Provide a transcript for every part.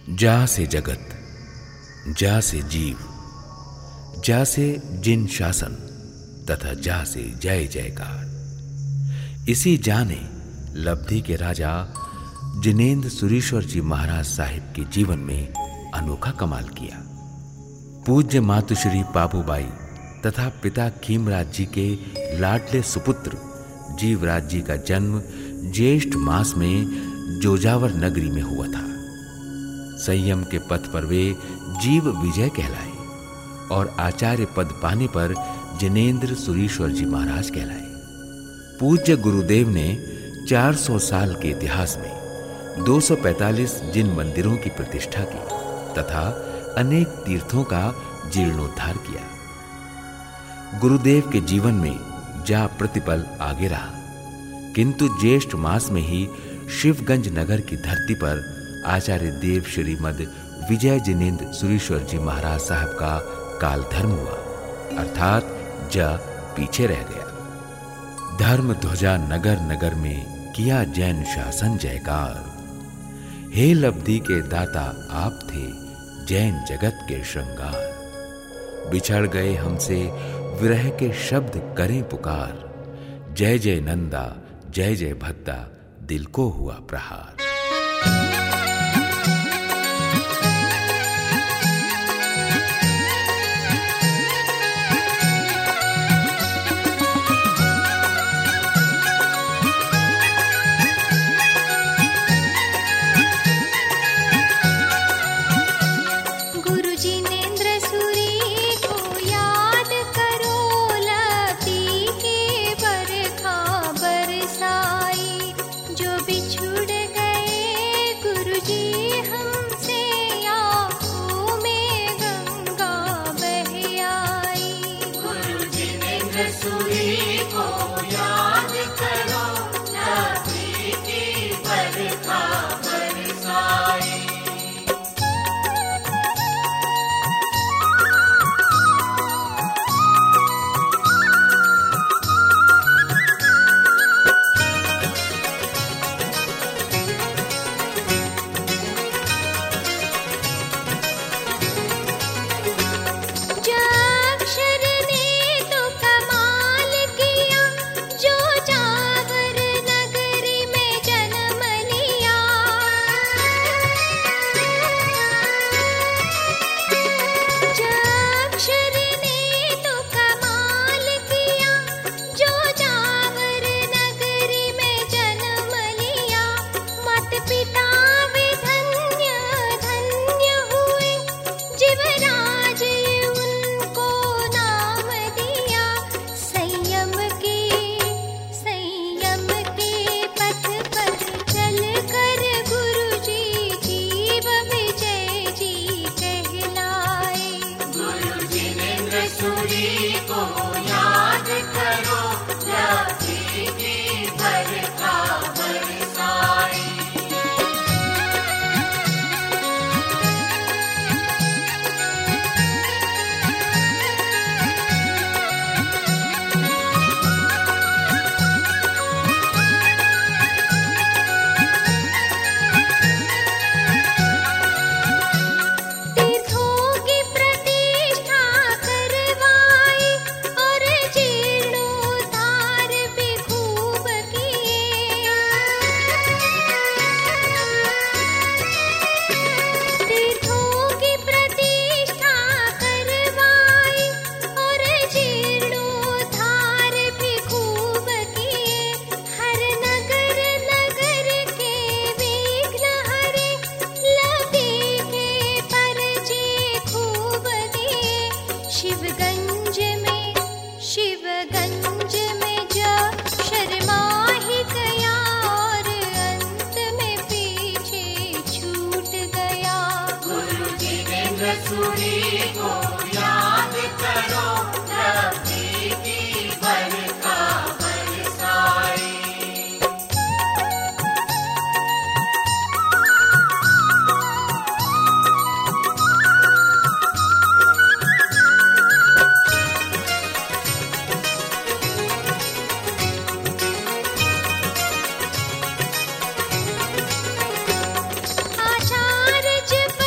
जा से जगत, जा से जीव, जा से जिन शासन तथा जा से जय जयकार। इसी जा ने लब्धि के राजा जिनेंद्र सुरीश्वर जी महाराज साहिब के जीवन में अनोखा कमाल किया। पूज्य मातुश्री पापूबाई तथा पिता खीमराज जी के लाडले सुपुत्र जीवराज जी का जन्म ज्येष्ठ मास में जोजावर नगरी में हुआ था। संयम के पथ पर वे जीव विजय कहलाए और आचार्य पद पाने पर जिनेंद्र सुरीश्वर जी महाराज कहलाए। पूज्य गुरुदेव ने 400 साल के इतिहास में 245 जिन मंदिरों की प्रतिष्ठा की तथा अनेक तीर्थों का जीर्णोद्धार किया। गुरुदेव के जीवन में जा प्रतिपल आगे रहा, किंतु ज्येष्ठ मास में ही शिवगंज नगर की धरती पर आचार्य देव श्रीमद विजय जिनेंद्र सुरीश्वर जी महाराज साहब का काल धर्म हुआ, अर्थात जा पीछे रह गया। धर्म ध्वजा नगर नगर में किया जैन शासन जयकार। हे लब्धि के दाता आप थे जैन जगत के श्रृंगार। बिछड़ गए हमसे विरह के शब्द करें पुकार। जय जय नंदा जय जय भद्दा दिल को हुआ प्रहार। आचार्य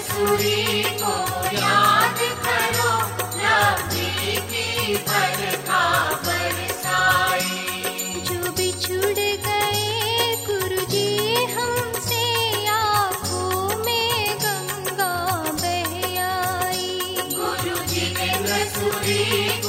मसूरी को याद करो, लवली की बरखा बरसाई। जो बिछुड़ गए गुरुजी हमसे, आँखों में गंगा बह आई। गुरुजी ने मसूरी